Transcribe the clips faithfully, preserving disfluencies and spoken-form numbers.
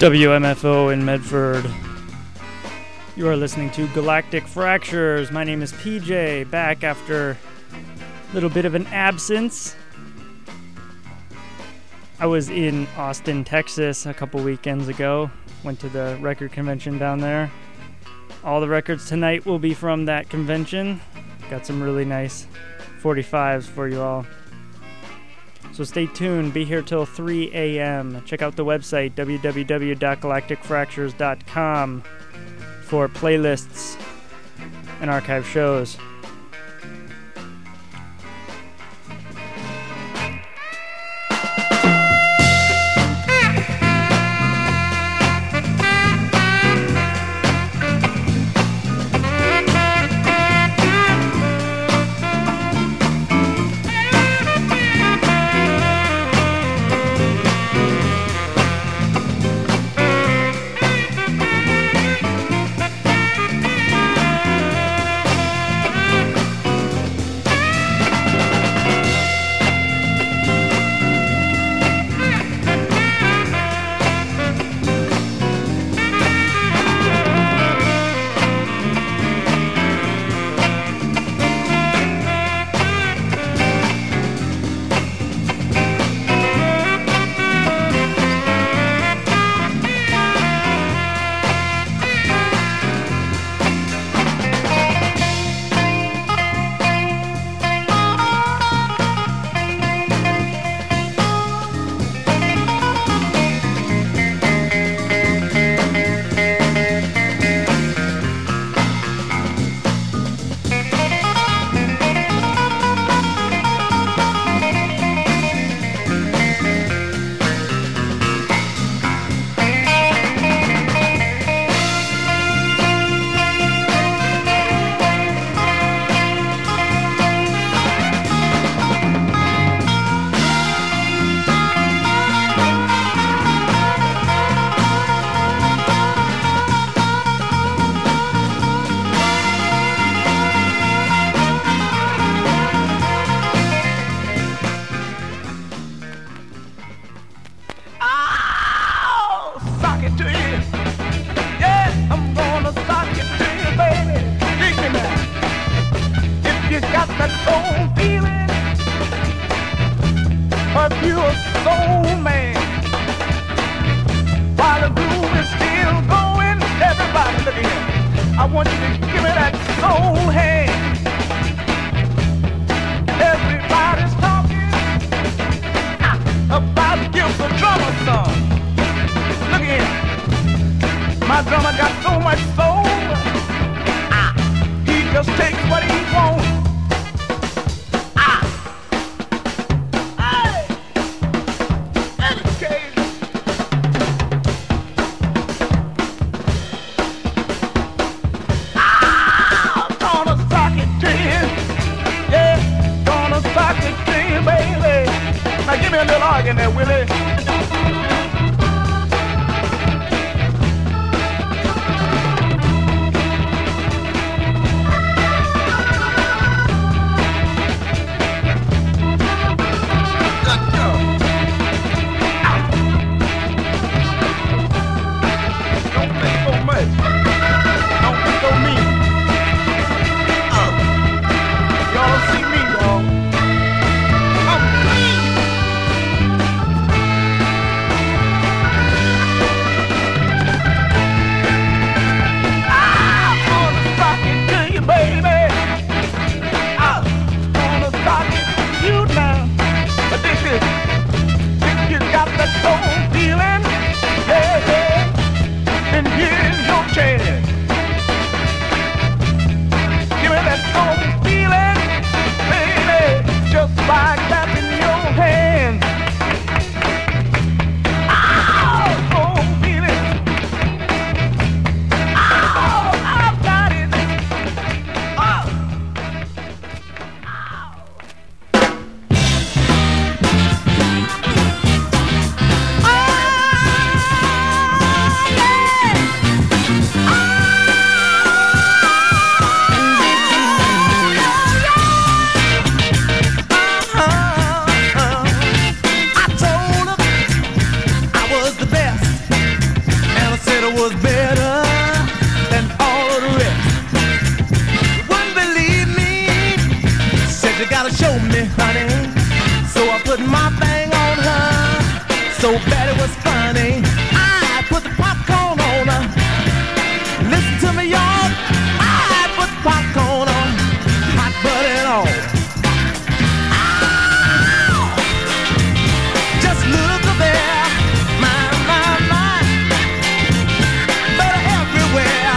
W M F O in Medford. You are listening to Galactic Fractures. My name is P J, back after a little bit of an absence. I was in Austin, Texas a couple weekends ago. Went to the record convention down there. All the records tonight will be from that convention. Got some really nice forty-fives for you all. So stay tuned, be here till three a.m. Check out the website, w w w dot galactic fractures dot com, for playlists and archive shows. Uh-huh. gotta show me, honey. So I put my thing on her. So bad it was funny. I put the popcorn on her. Listen to me, y'all. I put the popcorn on. Hot butter and all. Ow! Just look up there. My, my, my. Butter everywhere.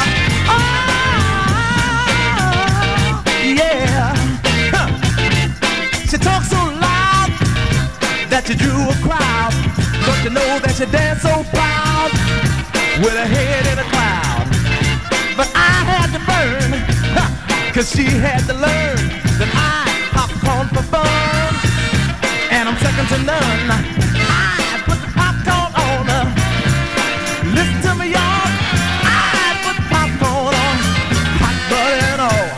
Oh, yeah. Huh. She talks so loud that you drew a crowd. Don't you know that she dance so proud with her head in a cloud? But I had to burn, huh, cause she had to learn that I popcorn for fun, and I'm second to none. I put the popcorn on her. Listen to me, y'all. I put the popcorn on, hot butter and all.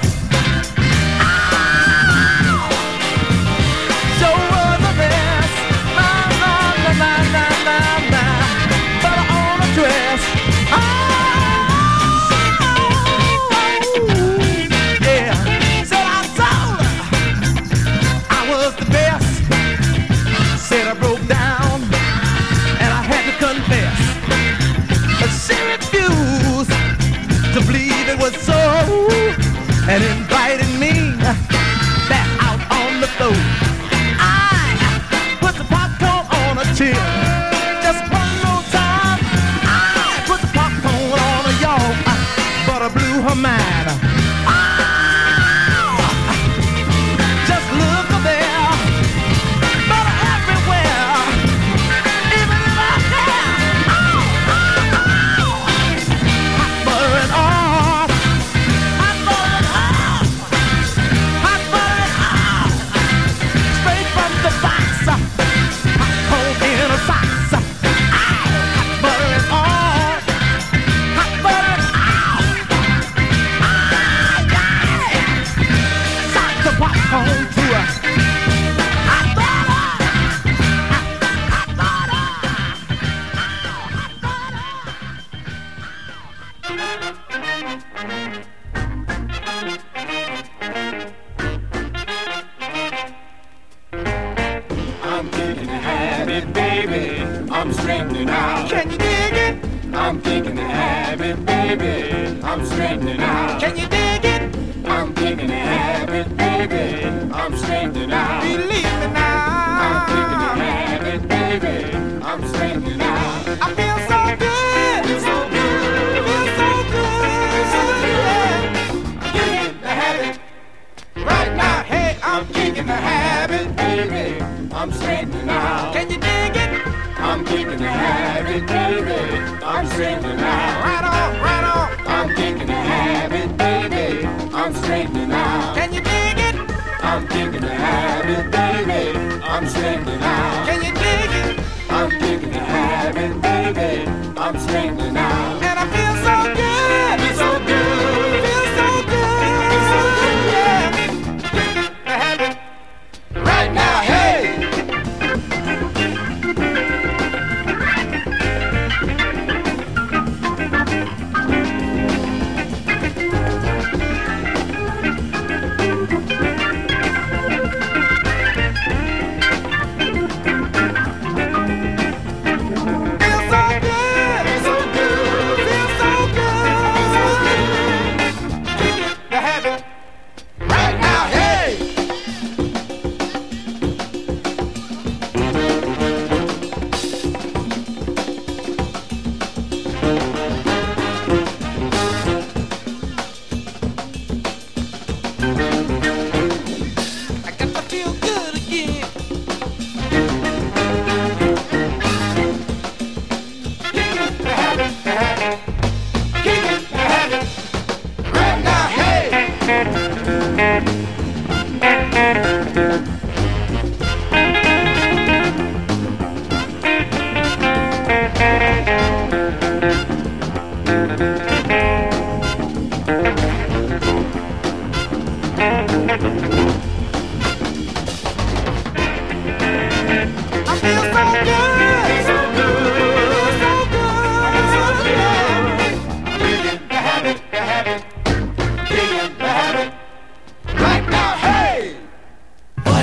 To believe it was so, and invited me back out on the floor. I put the popcorn on a chair. Just one more time. I put the popcorn on a y'all, but I blew her mind. Oh, just look up there, butter everywhere, even in my hair.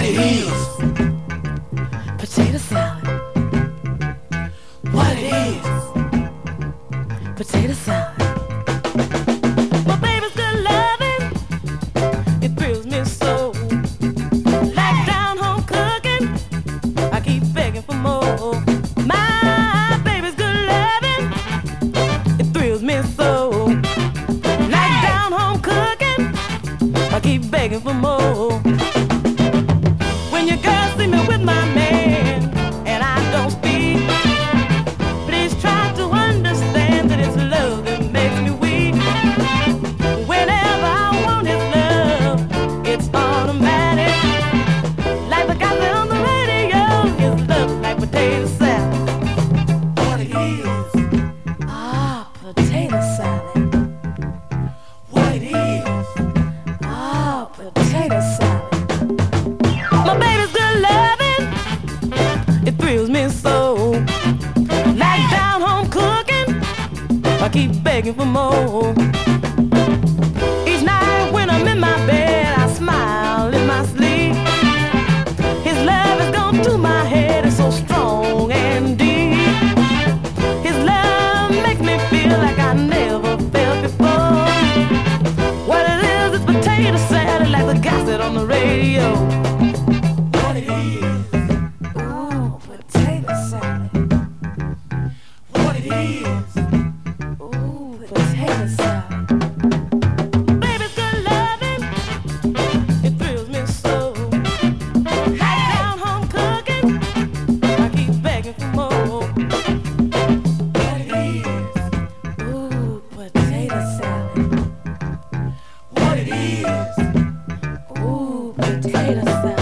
it is. Potato salad. What it is. Potato salad. My baby's good loving. It thrills me so. Like down home cooking, I keep begging for more. My baby's good loving. It thrills me so. Like down home cooking, I keep begging for more. When your girls see me with my man and I don't speak, please try to understand that it's love that makes me weak. Whenever I want his love, it's automatic. Like the guy that on the radio, his love like potato salad. What it is. Ah, potato salad. What it is. Ah, potato salad. My baby's good loving, it thrills me so. Like down home cooking, I keep begging for more. Each night when I'm in my bed, I smile in my sleep. His love has gone to my head, it's so strong and deep. His love makes me feel like I never felt before. What it is, it's potato salad, like the guy said on the radio. What it is. Oh, potato salad. What it is. Ooh, potato salad. Baby's good loving, it thrills me so. Like down home cooking, I keep begging for more. What it is. Ooh, potato salad. What it is. Ooh, potato salad.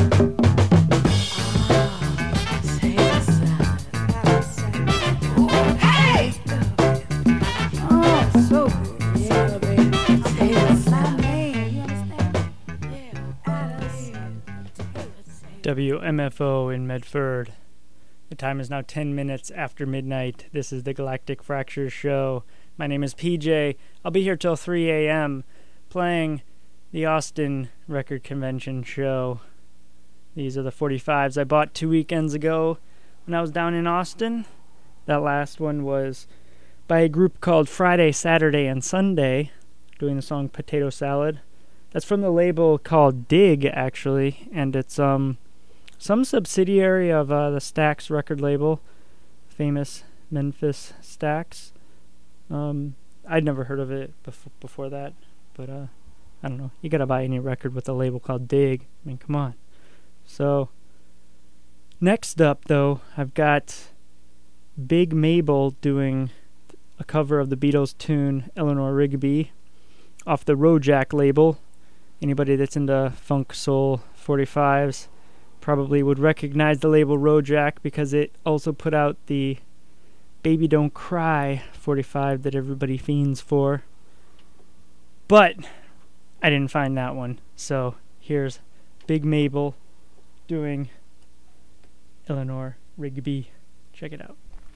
W M F O in Medford. The time is now ten minutes after midnight. This is the Galactic Fractures Show. My name is P J. I'll be here till three a.m. playing the Austin Record Convention show. These are the forty-fives I bought two weekends ago when I was down in Austin. That last one was by a group called Friday, Saturday, and Sunday, doing the song Potato Salad. That's from the label called Dig, actually, and it's um some subsidiary of uh, the Stax record label, famous Memphis Stax. Um, I'd never heard of it bef- before that, but uh, I don't know. You gotta buy any record with a label called Dig. I mean, come on. So, next up, though, I've got Big Mabel doing a cover of the Beatles tune Eleanor Rigby off the Rojack label. Anybody that's into funk soul forty-fives probably would recognize the label Rojack because it also put out the Baby Don't Cry forty-five that everybody fiends for. But I didn't find that one. So here's Big Mabel doing Eleanor Rigby. Check it out.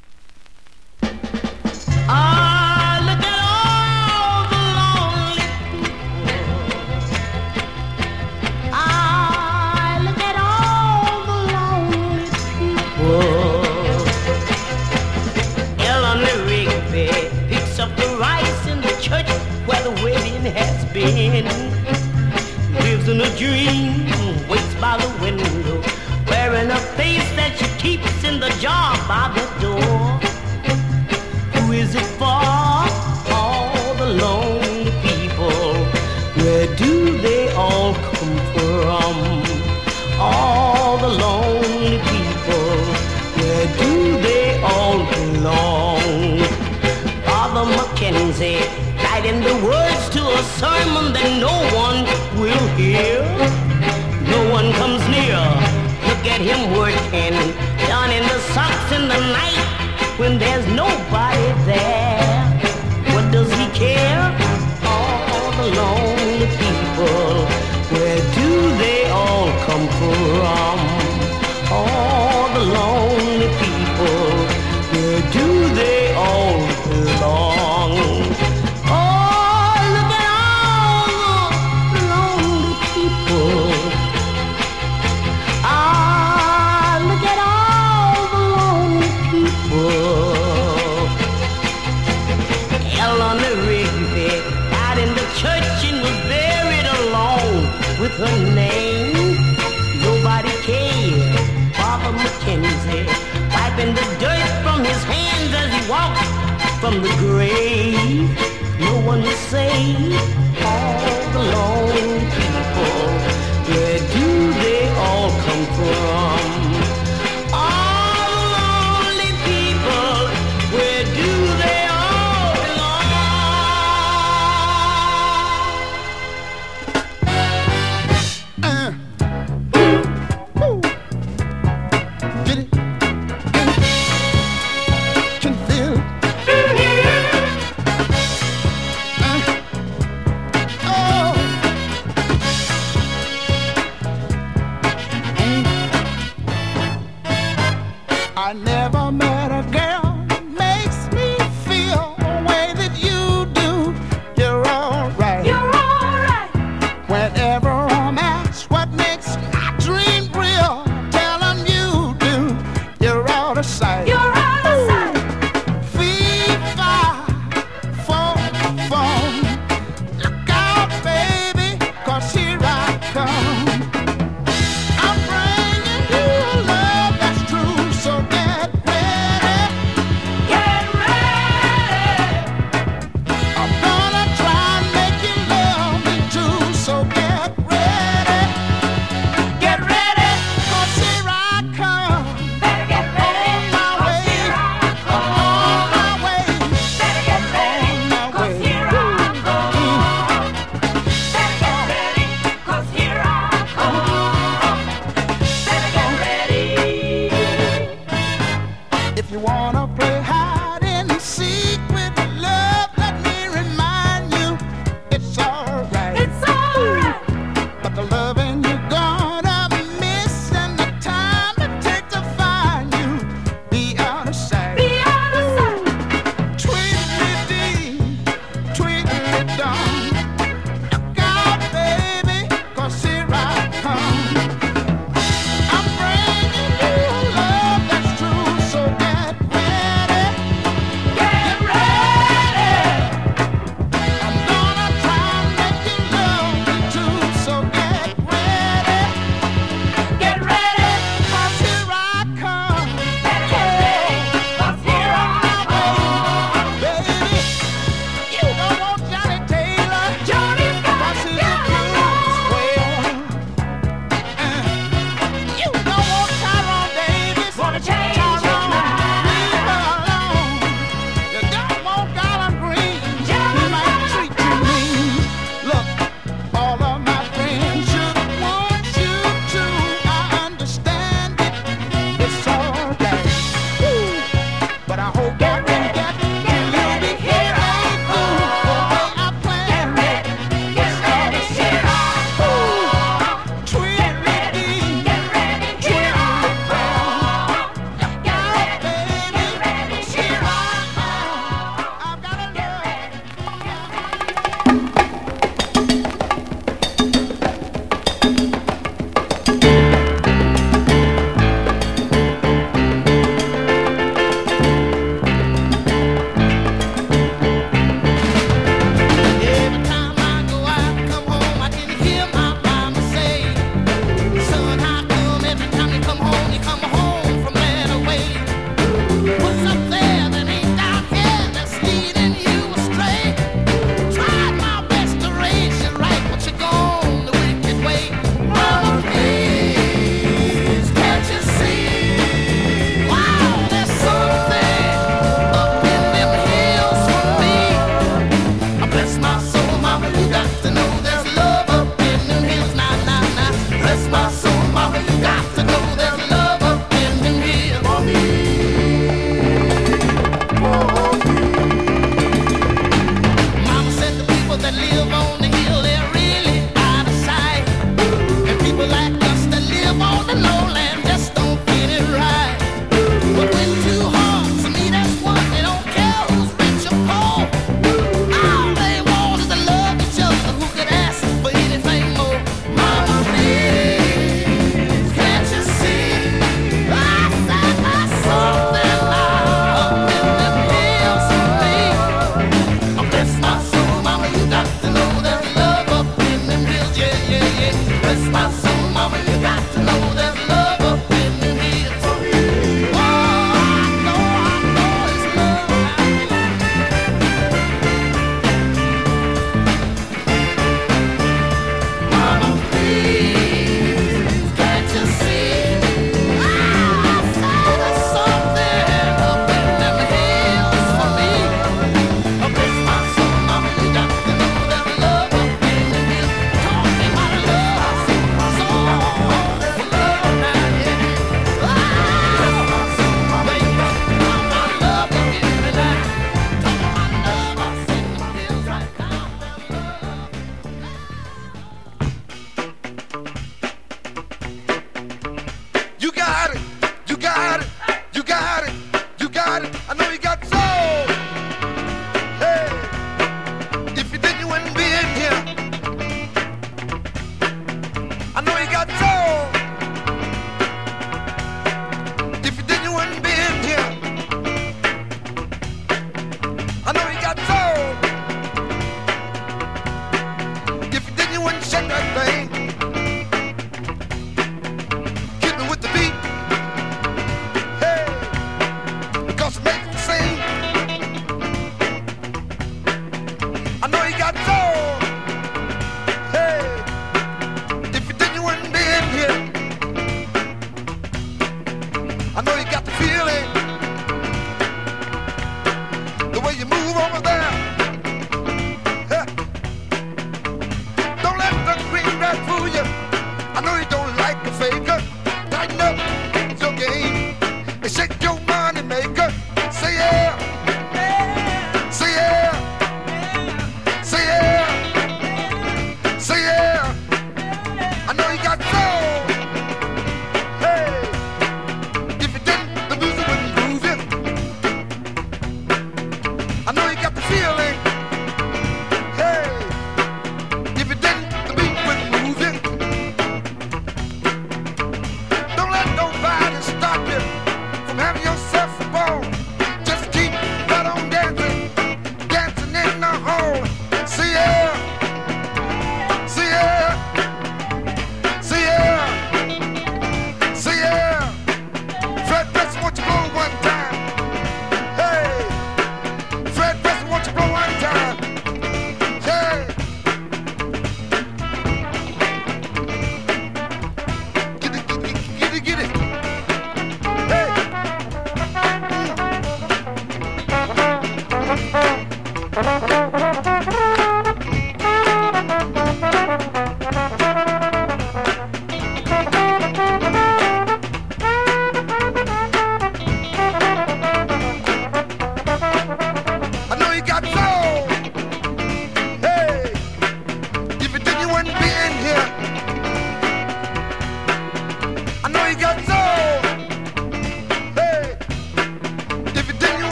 Ah, look at all the lonely people. Ah, look at all the lonely people. Eleanor Rigby picks up the rice in the church where the wedding has been. Lives in a dream, waits by the window, wearing a face that she keeps in the jar by the door. Who is it for? All the lonely people. Where do they all come from? All the lonely people. Where do they all belong? Father Mackenzie died in the words to a sermon that no one will hear. No one comes near. Look at him working down in the socks in the night when there's nobody there. What does he care? All the lonely people. Where do they all come from? All the lonely people. Where do they all belong? Oh, look at all the lonely people. wiping the dirt from his hands as he walked from the grave. No one was saved. All the lone people, where do they all come from? All the lonely people, where do they all belong? Uh. Woo. Get it? Get it? Can you feel it? I never met a girl makes me feel the way that you do. You're alright. You're alright. Whenever I'm asked what makes my dream real, tell 'em you do. You're out of sight. You're out of sight. Fee, fi, fo, fum. Look out, baby, 'cause here I come. I'm bringing you a love that's true, so get ready. Get ready. I'm gonna try and make you love me too, so get ready. Get ready. 'Cause here I come. Better get ready. On my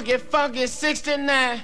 funky, funky sixty-nine.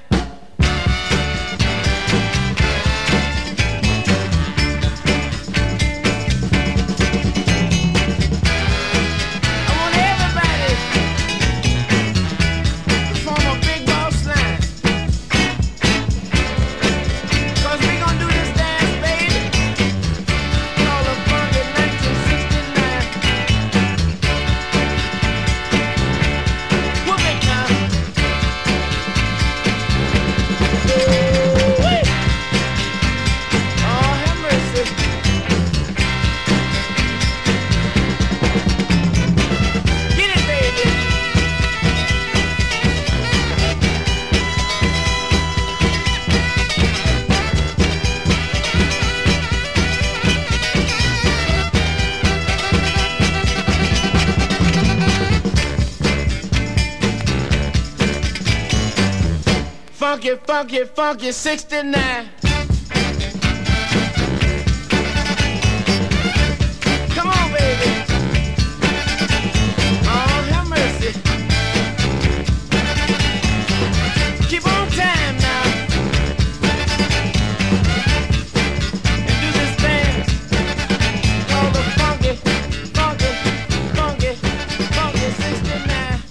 Funky, funky, funky sixty-nine. Come on, baby. Oh, have mercy. Keep on time now. And do this dance. Call the funky, funky, funky, funky sixty-nine.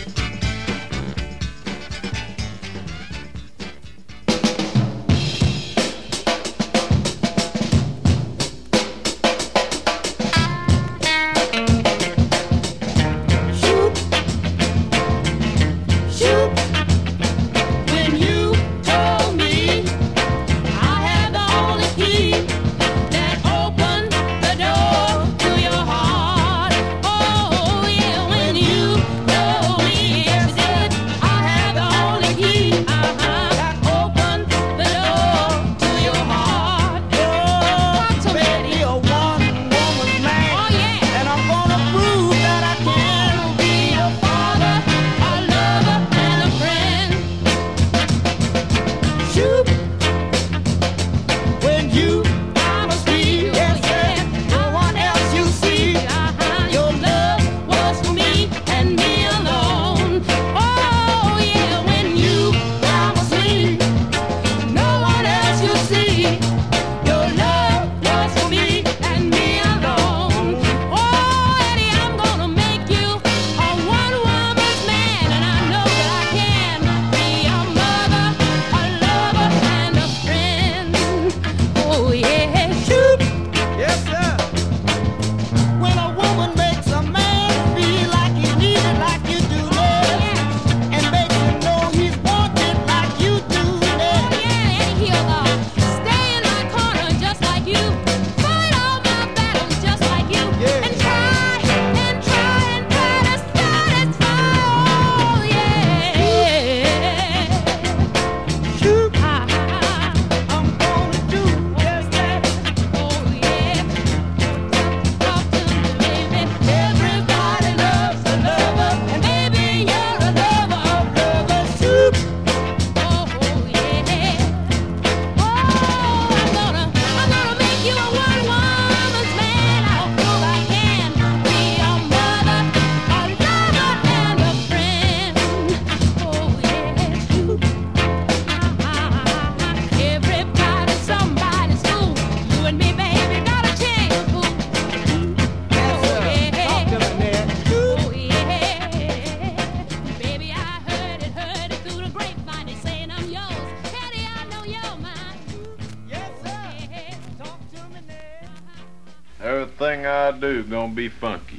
Everything I do gonna be funky.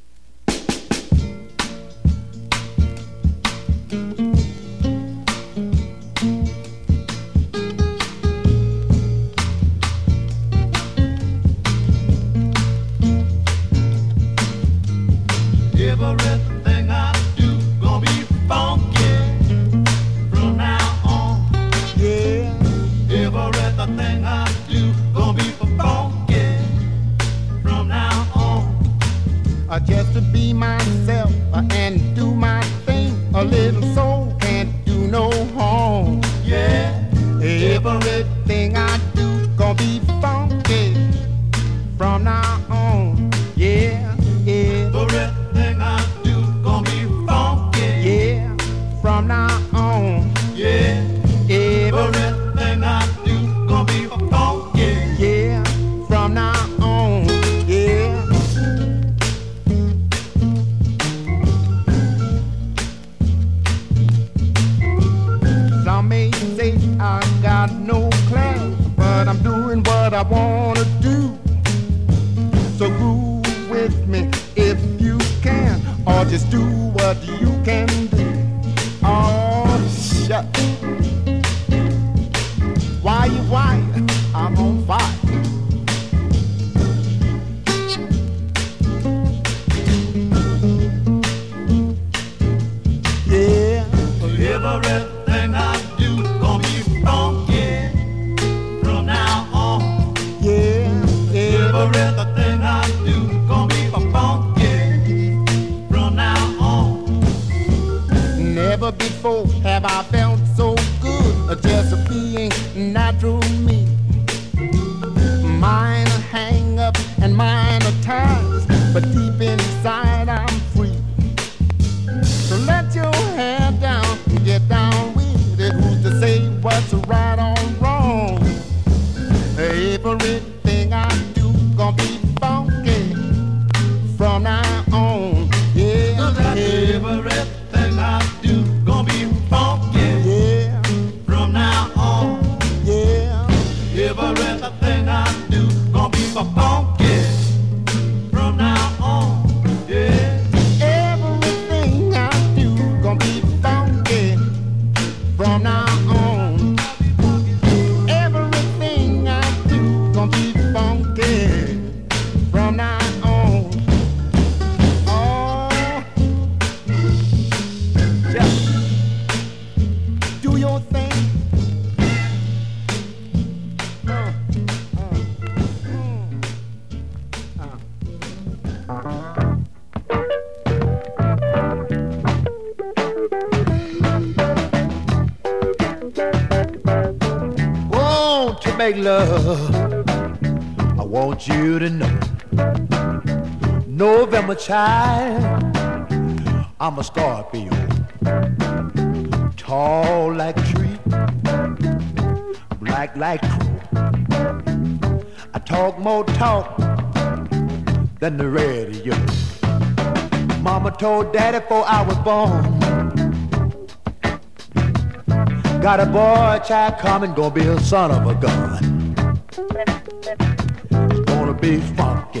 Everything I do gonna be funky from now on. Yeah. Everything I do gonna be funky from now on. what I wanna do. So groove with me if you can, or just do what you can do. Oh, shut. Why you, why? I'm on fire. Yeah. Everything I do gonna be funky from now on. Yeah, yeah. Everything I do gonna be funky from now on. Never before have I felt so good, just being natural me. Minor hang up and minor ties, but deep inside I'm free. So let your head down, get down with it. Who's to say what's right or wrong? Everything I do gonna be funky from now on. Yeah, yeah. Everything I do gonna be funky Yeah, from now on. yeah. Everything I do gonna be funky from now on. Yeah. Everything I do gonna be funky from now on. Everything I do gonna be funky from now on. Oh, just do your thing. Uh, uh, mm, uh. Won't you make love? I want you to know, November child, I'm a Scorpio, tall like a tree, black like crow. I talk more talk than the radio. Mama told daddy before I was born, got a boy child coming, gonna be a son of a gun. It's gonna be funky.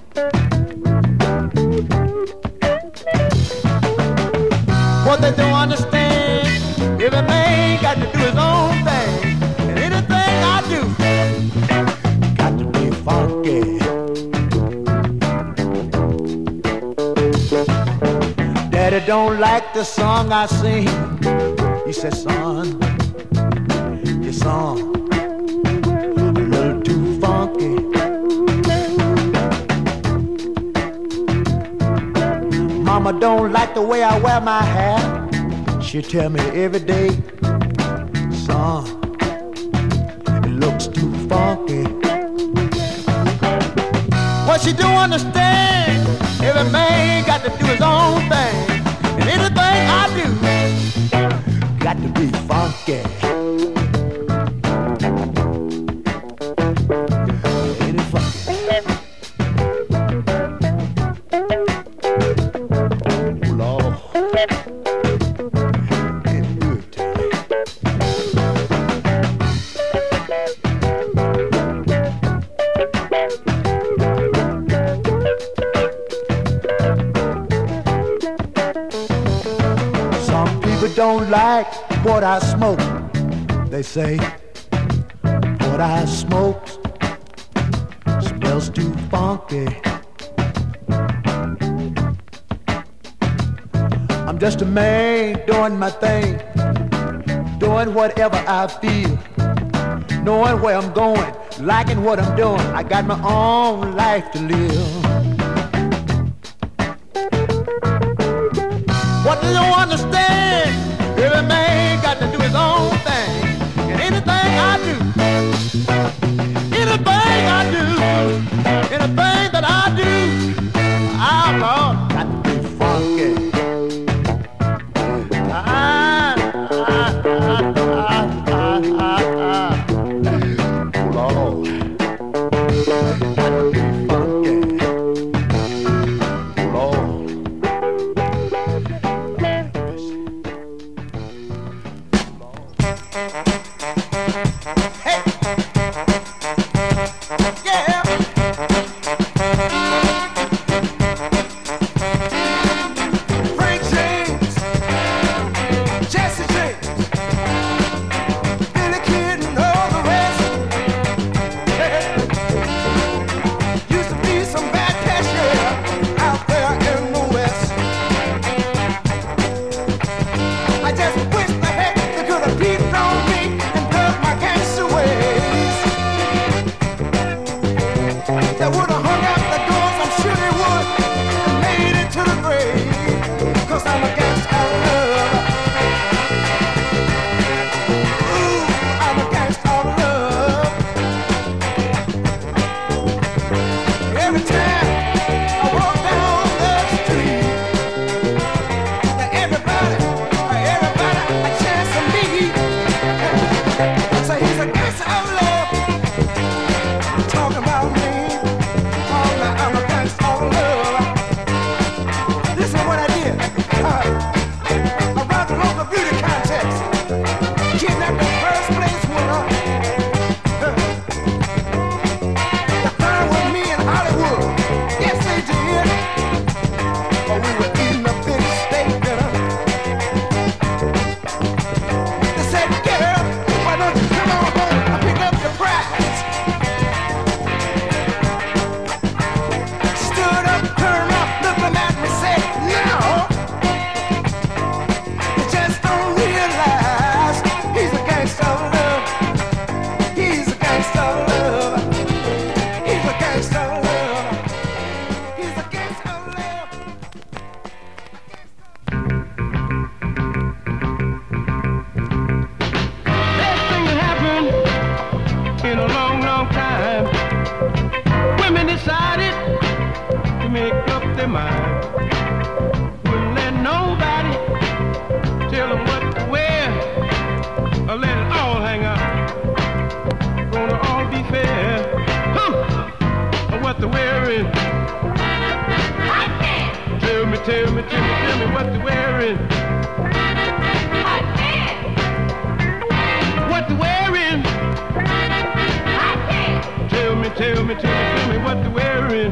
What they don't understand, every man got to do his own thing, and anything I do got to be funky. Daddy don't like the song I sing. He said, son, your song a little too funky. Mama don't like the way I wear my hair. She tell me every day, son, it looks too funky. What she don't understand, every man got to do his own thing, and anything I do got to be funky. Ain't it funky? Oh, Lord. It's good to me. Some people don't like what I smoke. They say what I smoke smells too funky. I'm just a man doing my thing, doing whatever I feel, knowing where I'm going, liking what I'm doing. I got my own life to live. What they don't understand, every man got to do his own thing, and anything I do, anything I do, anything that I do, I'm Lord, got to be funky. Ah, ah, ah, ah, ah, ah. Oh, Lord, got to be funky. Oh, Lord. Hey! talking about me. Oh, now I'm a gangsta of love. Listen what I did. Uh, I ran the local beauty contest. Kidnapped the first place winner. Uh, they found with me in Hollywood. Yes, they did. Oh, we were eating a big steak dinner. They said, girl, why don't you come on home and pick up your prize? Stood up, turned up, looking at me, said, no. You just don't realize he's a gangsta of love. He's a gangsta of love. He's a gangsta of love. He's a gangsta of love. Best thing that happened in a long, long time. Women decided to make up their mind. Wouldn't let nobody tell them what to wear or let it all hang out. Gonna all be fair. Huh? Or what they're wearing. Tell me, tell me, tell me, tell me what they're wearing. What they're wearing. Tell me, tell me, tell me, tell me what they're wearing.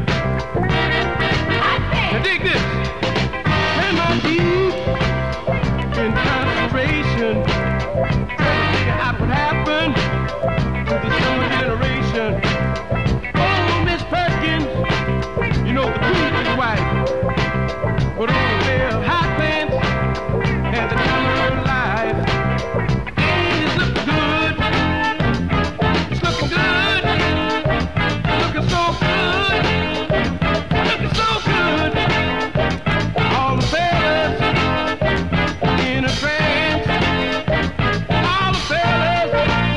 Now dig this. Am I deep in concentration? Trying to figure out what happened to this younger generation. Oh, Miss Perkins, you know the truth is white. But on a pair of high pants at the time of her life. Ain't it looking good? It's looking good. Looking so good. Looking so good. All the fellas in a trance. All the fellas.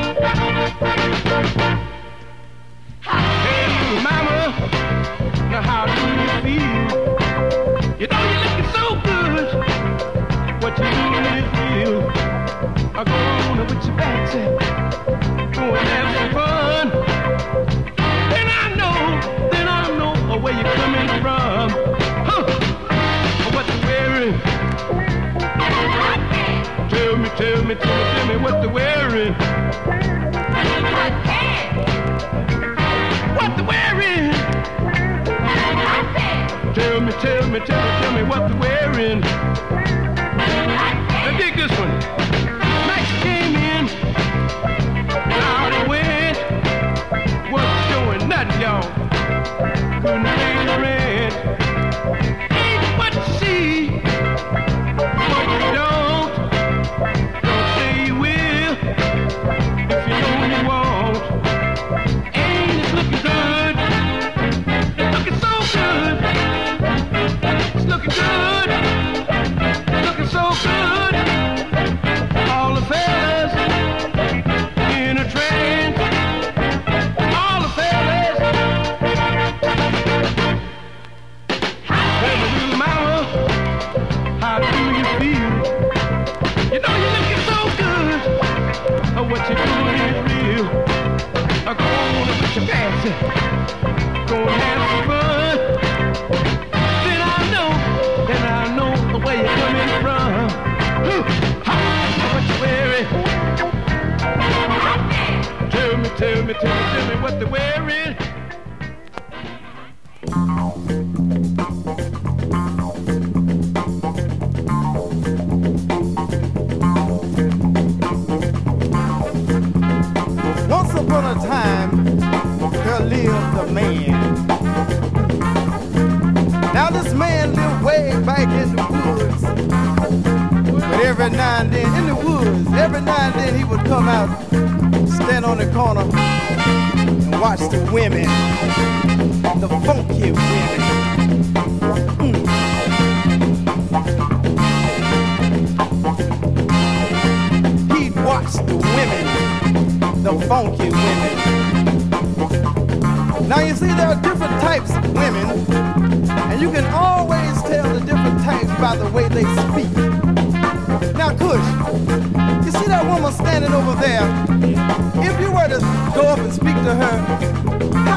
Hey, mama, now how do you feel? You know you're looking so good. What you doing is real. I go on with your backside. Go and have some fun. Then I know, then I know where you're coming from. Huh? What you wearing? Tell me, tell me, tell me, tell me what they're wearing. What they're wearing? Tell me, tell me, tell me, tell me what they're wearing. Now dig this one. Max came in, and out he went. Wasn't showing nothing, y'all. Couldn't pay the rent. Ain't what you see, what you don't. Don't say you will, if you know you won't. Ain't it looking good? Looking so good. It's looking good. Looking so good. All the fellas in a trance. All the fellas. Hey, little mama, how do you feel? You know you're looking so good. Oh, what you doing is real. Uh, Go on and put your fancy. Go and have some fun. Then I know, then I know where you're coming from. Huh. Ha, what you wearing? Tell me, tell me, tell me, tell me what they're wearing. Once upon a time, there lived a man. Now this man lived way back in the woods. But every now and then, in the woods, every now and then he would come out, stand on the corner, and watch the women, the funky women. Mm. He'd watch the women, the funky women. Now you see there are different types of women, and you can always tell the different types by the way they speak. Now Kush, you see that woman standing over there? If you were to go up and speak to her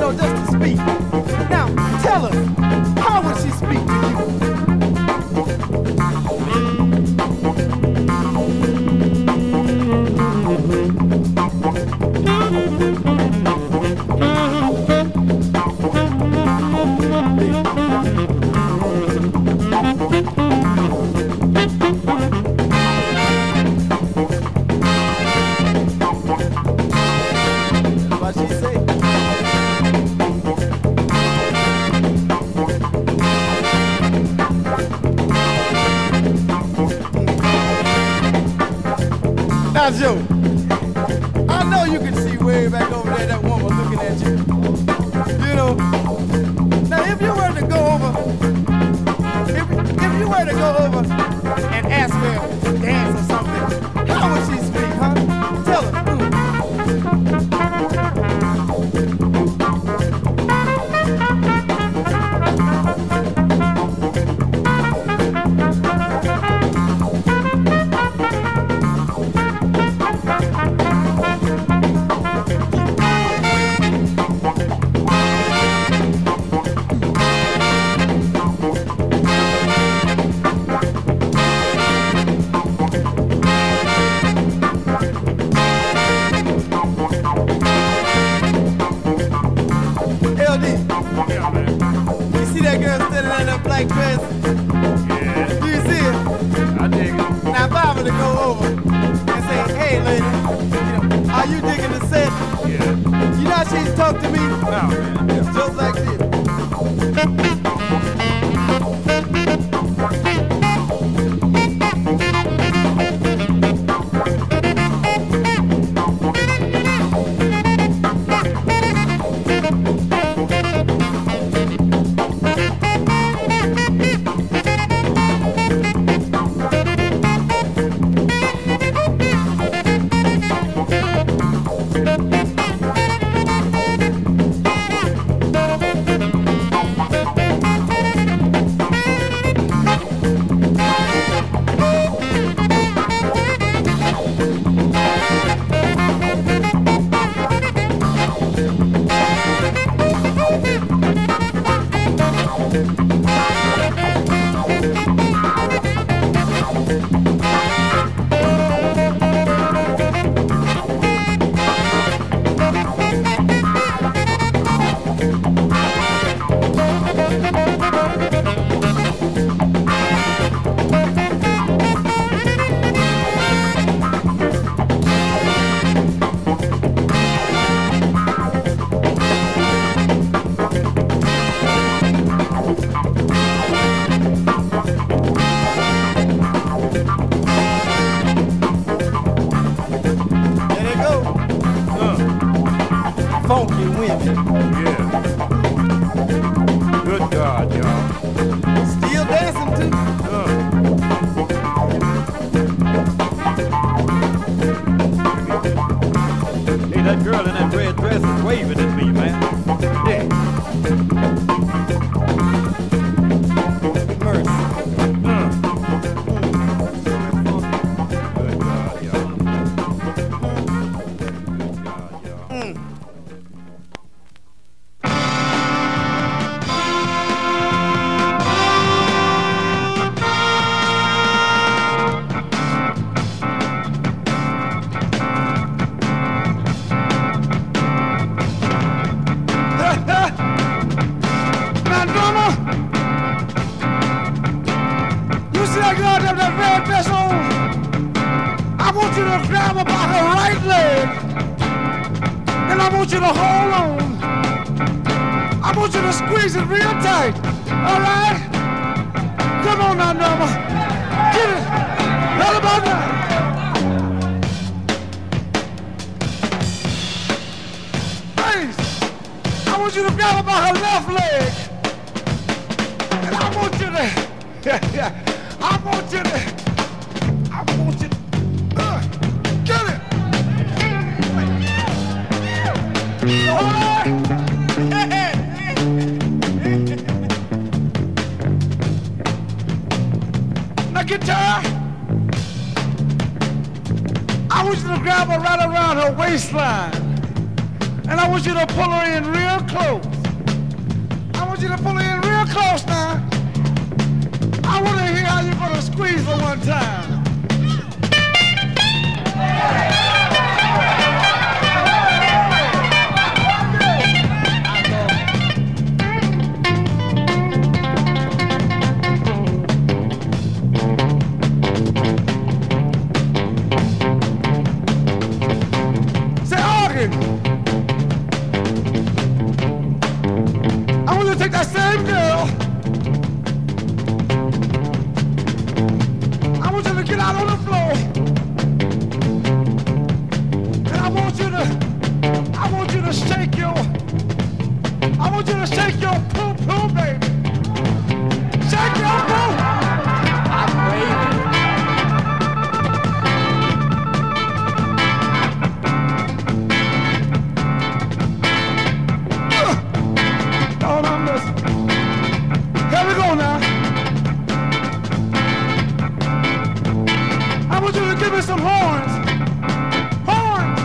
know, just to speak. Now, tell us, how would she speak to you? What she say? Now, Joe, I know you can see way back over there that woman looking at you. You know. Now, if you were to go over, if, if you were to go over and ask her to dance or something, how would she speak, huh? Tell her. L D, Yeah, man. you see that girl standing in that black dress? Yeah, Do you see it? I dig it. Now, if I were to go over and say, hey, lady, you know, are you digging the set? Yeah. You know how she's talk to me? Now, man. Yeah. Just like this. There they go. Uh, Funky women. yeah. Good God, y'all. Still dancing too. Uh, hey, that girl in that red dress is waving at me, man. Yeah. Mercy. Uh. Good God, y'all. Good God, y'all. Now, Norma, you see that girl with that red dress on? I want you to grab her by her right leg, and I want you to hold on. I want you to squeeze it real tight. All right? Come on now, Norma. Get it. Right about now. Please. I want you to grab her by her left leg. And I want you to, yeah, yeah. I want you to, I want you to, uh, get it. All right. Now guitar, I want you to grab her right around her waistline. And I want you to pull her in real close. I want you to pull her in real close now. I want to hear how you're going to squeeze her one time. Say, Augie, I want you to take that same girl. I want you to get out on the floor. And I want you to, I want you to shake your, I want you to shake your poo-poo, baby. Shake your poo. I'm waiting. Lord, I'm listening. Here we go now. I want you to give me some horns. Horns.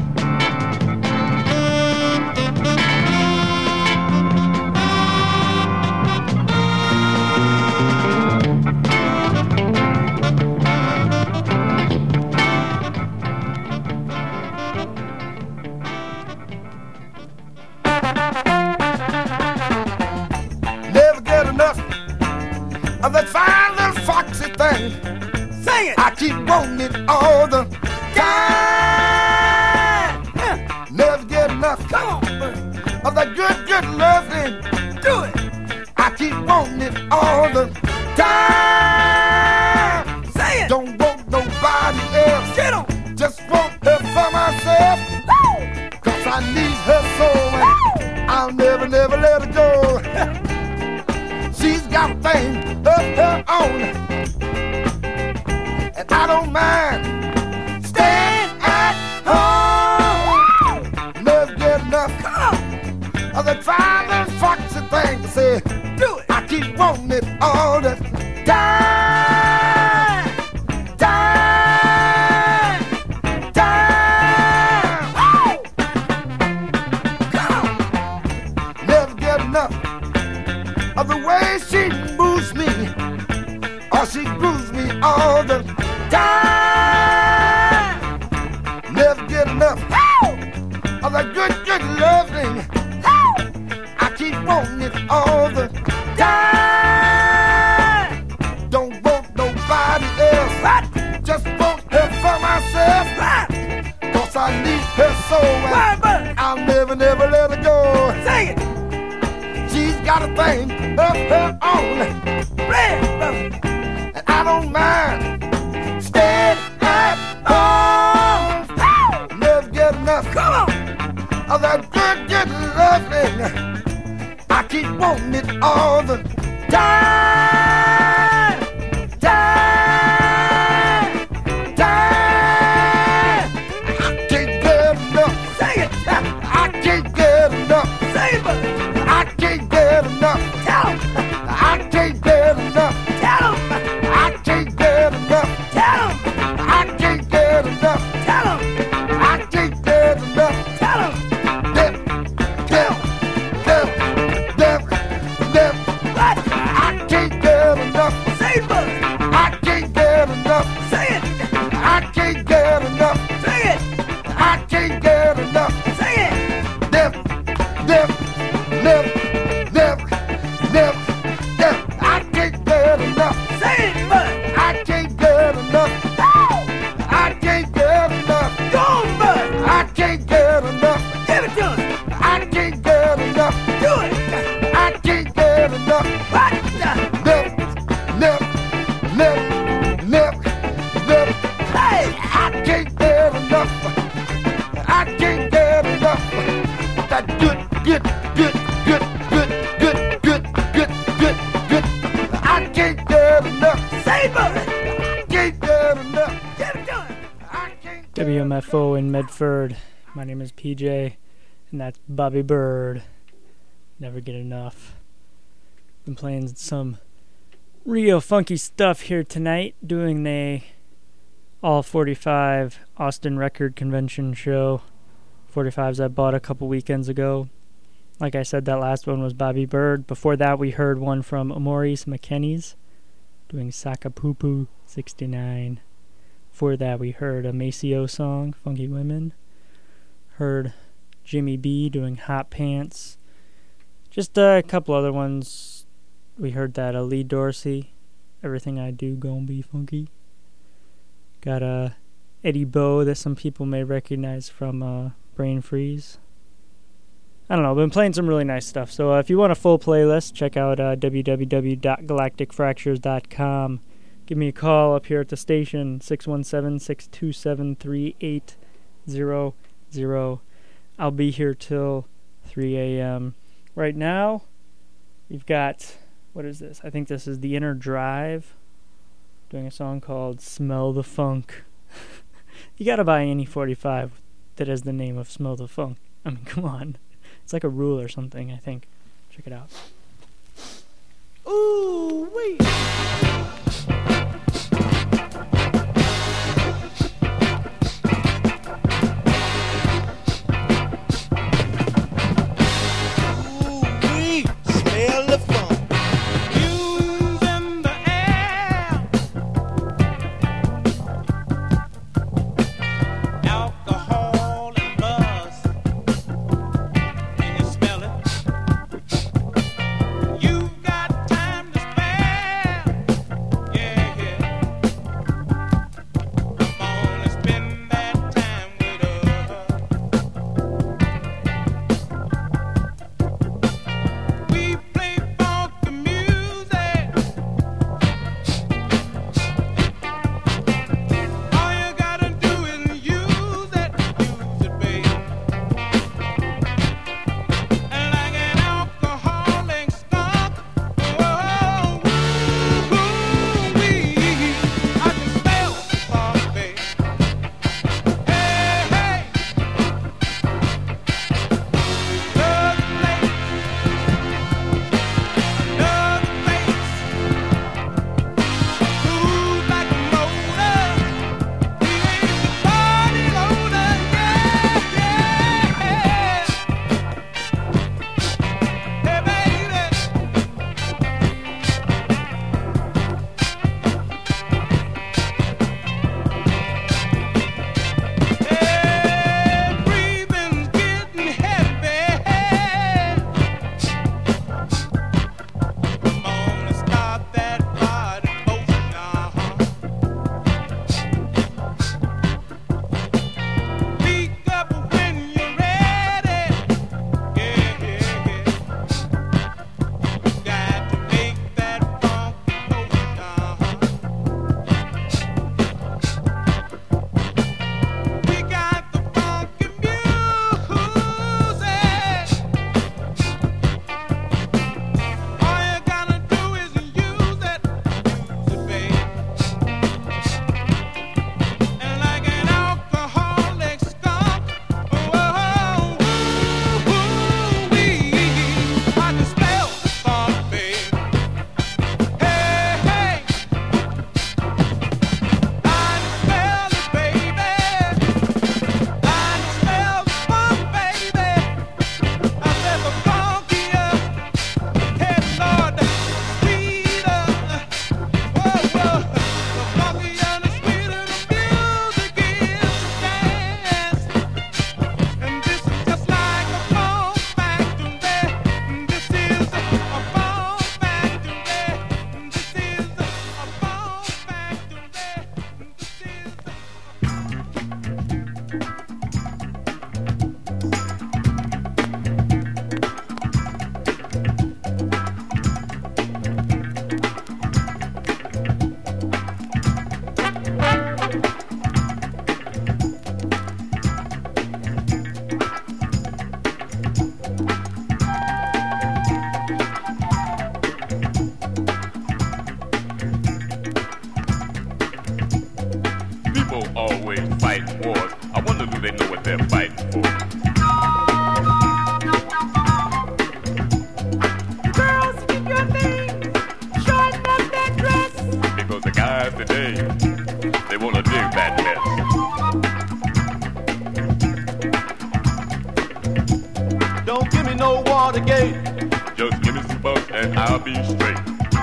Never get enough of that fine little foxy thing. Sing it! I keep wanting it all the time. Yeah. Never get enough. Come on, of that good, good loving. Do it! I keep wanting it all the time. Say it! Don't want nobody else. Get on! Just want her for myself. Woo! Cause I need her so. I'll never, never let her go. She's got a thing of her own, and I don't mind staying at home. Never get enough of that fine little foxy thing to say. Do it. I keep wanting it all the time, time, time. Woo! Come on. Never get enough of the way she moves me, or she grooves me all the time. Never get enough of that good, good loving. I keep wanting it all the time. Don't want nobody else. Just want her for myself. Cause I need her so. I'll never, never let her go. Sing it. She's got a thing of her own, and I don't mind staying at home. Never get enough. Come on. Of that good, good loving. I keep wanting it all the time, time, time. I can't get enough. Sing it. I can't get enough. Sing it, buddy. I can't get enough. Tell 'em. I can't get enough. Tell 'em. I can't get enough. Tell 'em. I can't get enough. Tell 'em. I can't get enough. Tell 'em. Them, them, them, them, them. What? I can't get enough. Say it, buddy. I can't get enough. Say it. I can't get enough. Say it. I can't get enough. Say it. Them, them, them, them, them, them. I can't get enough. Say it, buddy. I can't get enough. I can't get enough. Go on, buddy. I can't get enough. Give it to him. I can't get enough. Do it. I can't get enough. What? Never, never, never, never, never. Hey, I can't get enough. I can't get enough. That good, good, good, good, good, good, good, good, good, good. I can't get enough. Say it, buddy. I can't get enough. Give it to him. I can't. W M F O in Medford. My name is P J, and that's Bobby Bird. Never get enough. Been playing some real funky stuff here tonight, doing the All forty-five Austin Record Convention show forty-fives I bought a couple weekends ago. Like I said, that last one was Bobby Bird. Before that, we heard one from Maurice McKenny's doing Sakapupu sixty-nine. Before that, we heard a Maceo song, Funky Women. Heard Jimmy B doing Hot Pants. Just uh, a couple other ones. We heard that uh, Lee Dorsey, Everything I Do Gon' Be Funky. Got uh, Eddie Bo that some people may recognize from uh, Brain Freeze. I don't know, I've been playing some really nice stuff. So uh, if you want a full playlist, check out uh, w w w dot galactic fractures dot com. Give me a call up here at the station, six one seven, six two seven, three eight zero zero. I'll be here till three a.m. Right now, we've got, what is this? I think this is The Inner Drive, doing a song called Smell the Funk. You gotta buy any forty-five that has the name of Smell the Funk. I mean, come on. It's like a rule or something, I think. Check it out. Ooh, wee. out the gate. Just give me some bucks and I'll be straight.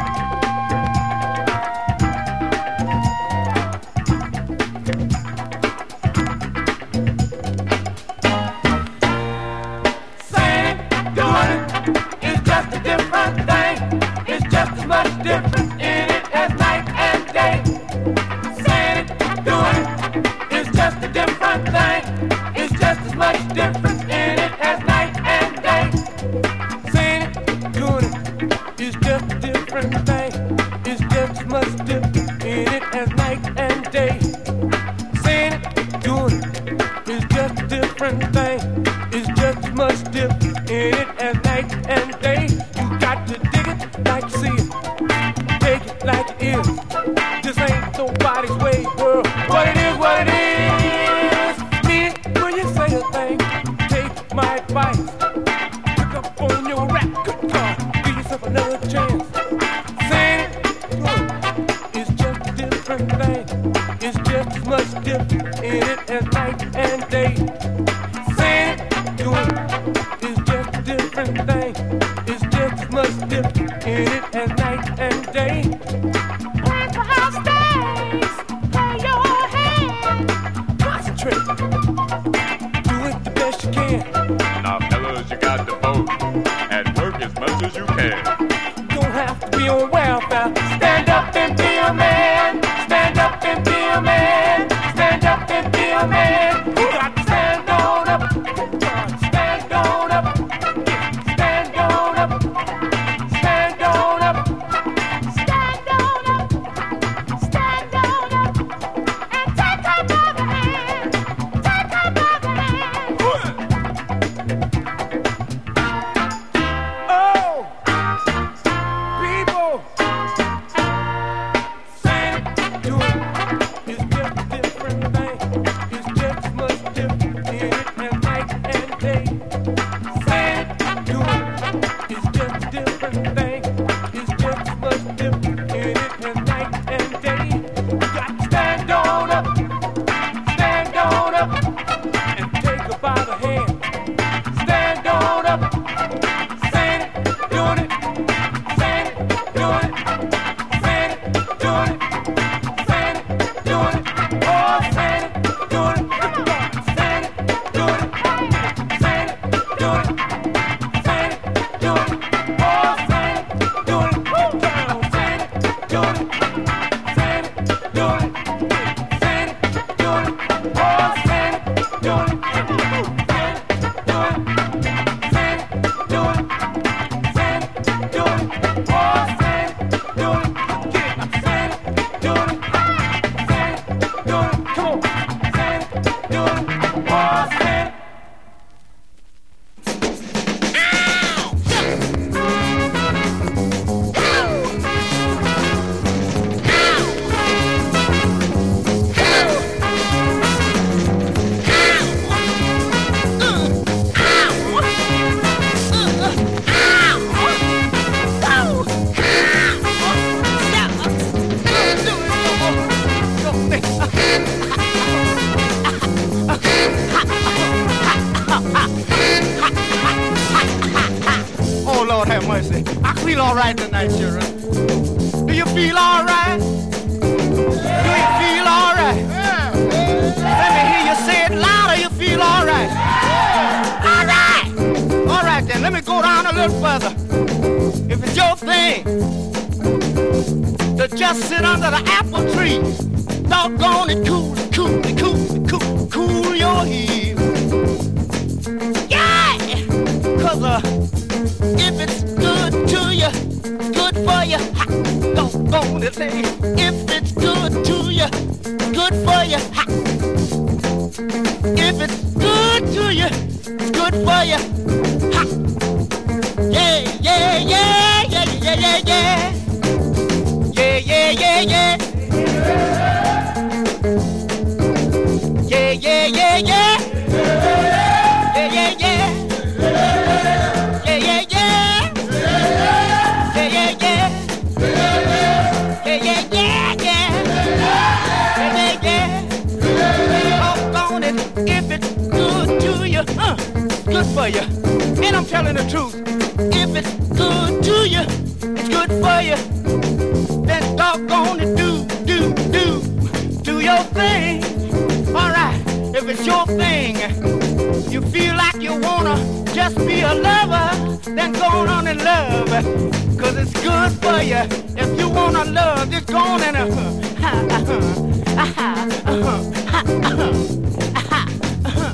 Saying it, doing it is just a different thing. It's just as much difference in it as night and day. Saying it, doing it is just a different thing. It's just as much difference in it as night and day. Saying it, doing it is just a different thing. It's just as much difference in it as night and day. Saying it, doing it is just a different thing. It's just as much difference in it as night and day. You got to dig it like you see it, take it like it is. This ain't nobody's way, world. What it is, what it is. Mean it when you say a thing. Take my advice. Pick up on your rap good car. Give yourself another chance. Saying it, doing it is just a different thing. It's just as much different in it as night and day. Saying it, doing it is just a different thing. It's just as much different in it as night and day. And for house days, play your hand. Concentrate. Do it the best you can. Now, fellas, you got to vote and work as much as you can. Don't have to be on welfare. Stand up and be a man. Stand up and be a man. Stand up and be a man. You got to stand on up. Stand on up. Stand on up. Stand on up. Stand on up, stand on up, and take her by the hand, take her by the hand. Oh, people, saying it, doing it is just a different thing. It's just as much different in it as night and day. Saying it, doing it is just a different thing. It's just as much different in it as night and day. You got to stand on up, stand on up, and take her by the hand. Stand on up. Saying it, doing it, saying it, doing it, saying it, doing it, saying it, doing it, oh, saying it, doing it, saying it, doing it, saying it, doing it, saying it, doing it, oh, saying it, doing it, woo, down, saying it, doing it, saying it, doing it, saying it, doing it, oh, saying it, doing it, saying it, doing it, saying it, doing it. Oh, Lord have mercy. I feel all right tonight, children. Do you feel all right? Do you feel all right? Let me hear you say it louder. You feel all right? All right. All right, then. Let me go down a little further. If it's your thing to just sit under the apple tree, doggone it, cool, cool, cool, cool, cool your heels. Yeah! Cause, uh, if it's good to you, good for you, ha, doggone it, say, if it's good to you, good for you, ha. If it's good to you, it's good for you, ha. Yeah, yeah, yeah, yeah, yeah, yeah, yeah. Yeah, yeah, yeah, yeah. Yeah, yeah, yeah, yeah. Yeah, yeah, yeah. Yeah, yeah, yeah. Yeah, yeah, yeah. Yeah, yeah, yeah, yeah. Yeah, yeah, yeah. Talk on it if it's good to you. Uh, good for you. And I'm telling the truth. If it's good to you, it's good for you. Then doggone it, do, do, do, do your thing. All right, if it's your thing, you feel like you wanna just be a lover, then go on and love. Cause it's good for you. If you wanna love, just go on and uh, ha, uh, uh, ha, uh, ha, uh, ha, uh,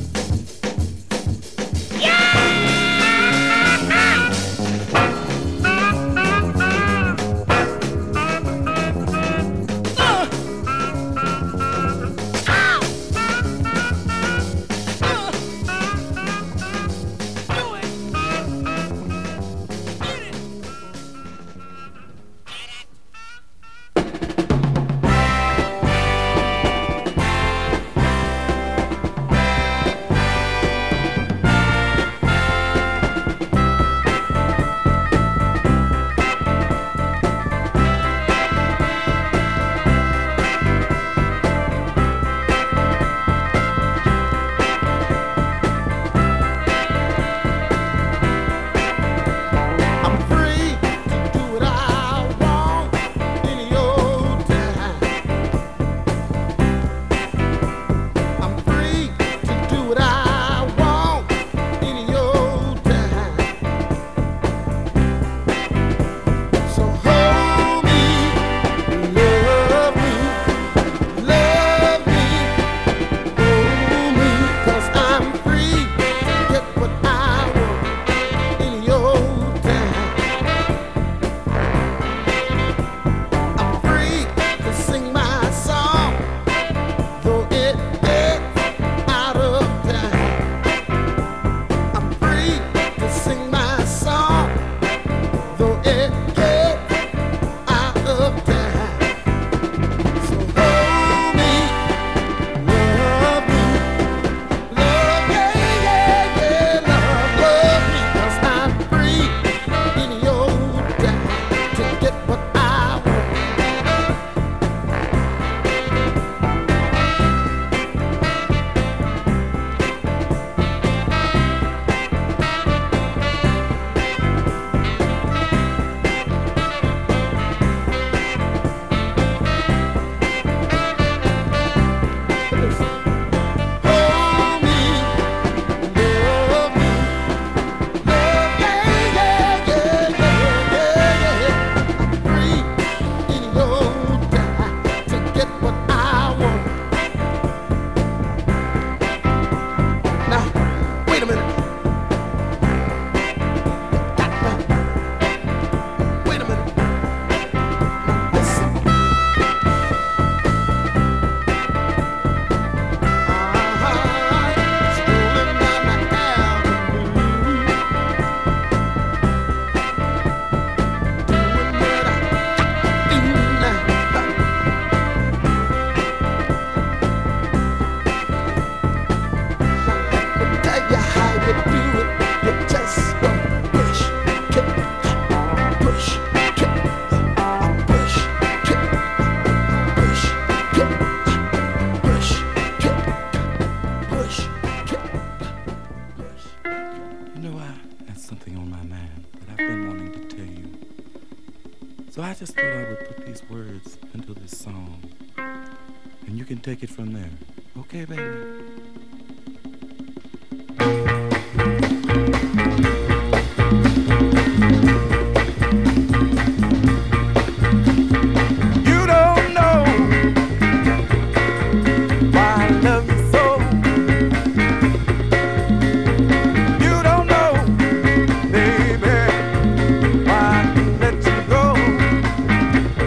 take it from there. Okay, baby?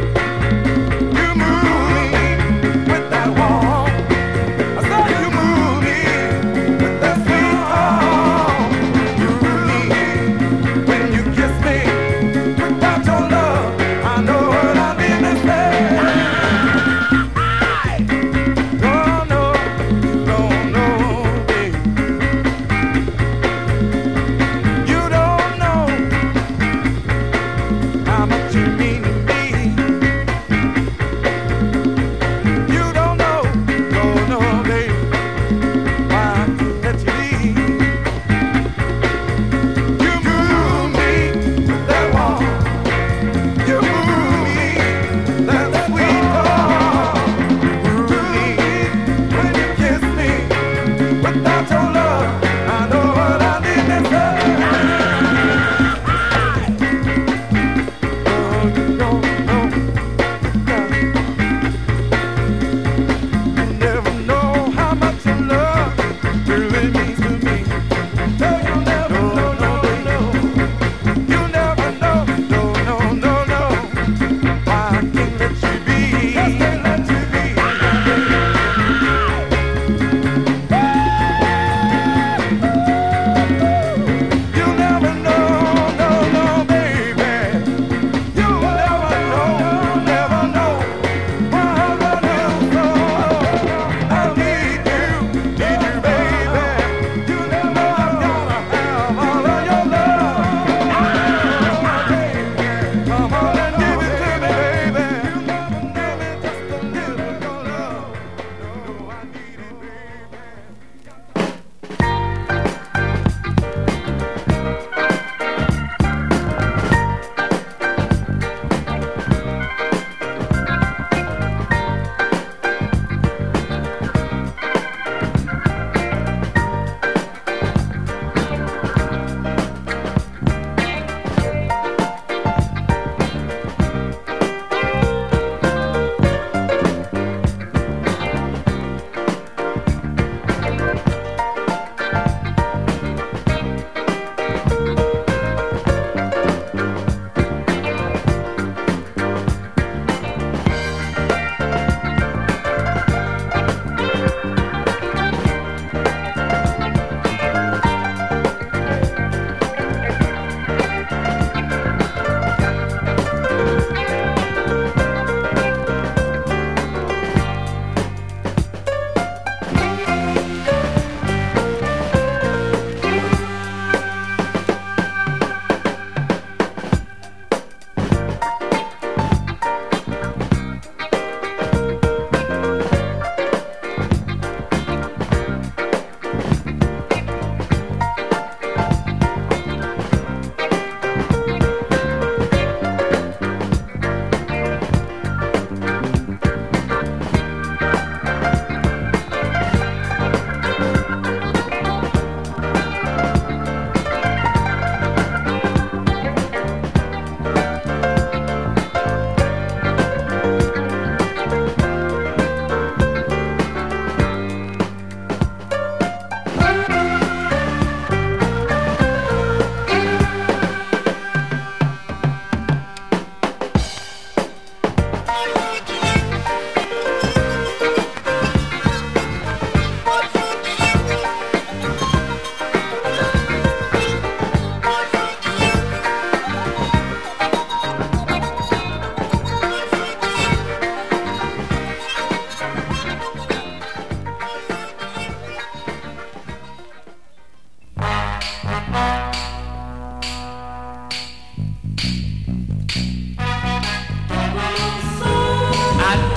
You move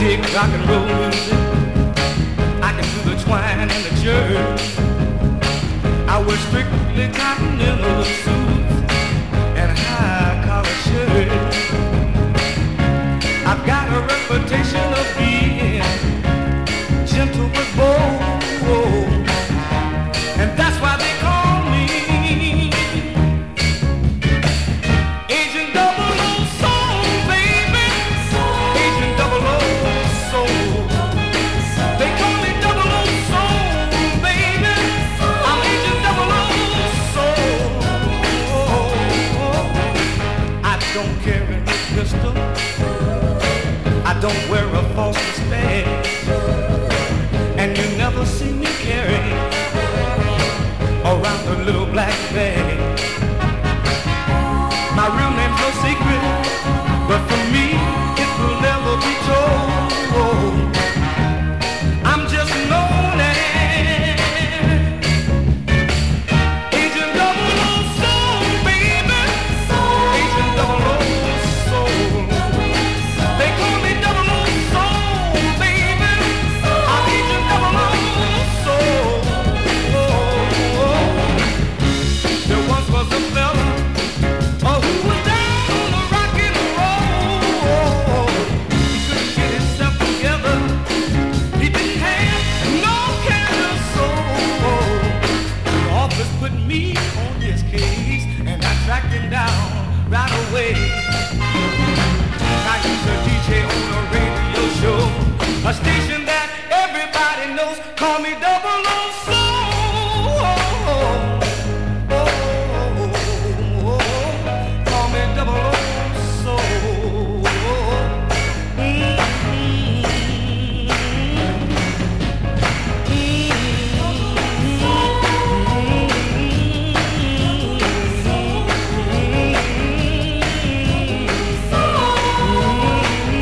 dig rock and roll music. I can do the twine and the jerk. I wear strictly continental suits and high collar shirts. I've got a reputation of being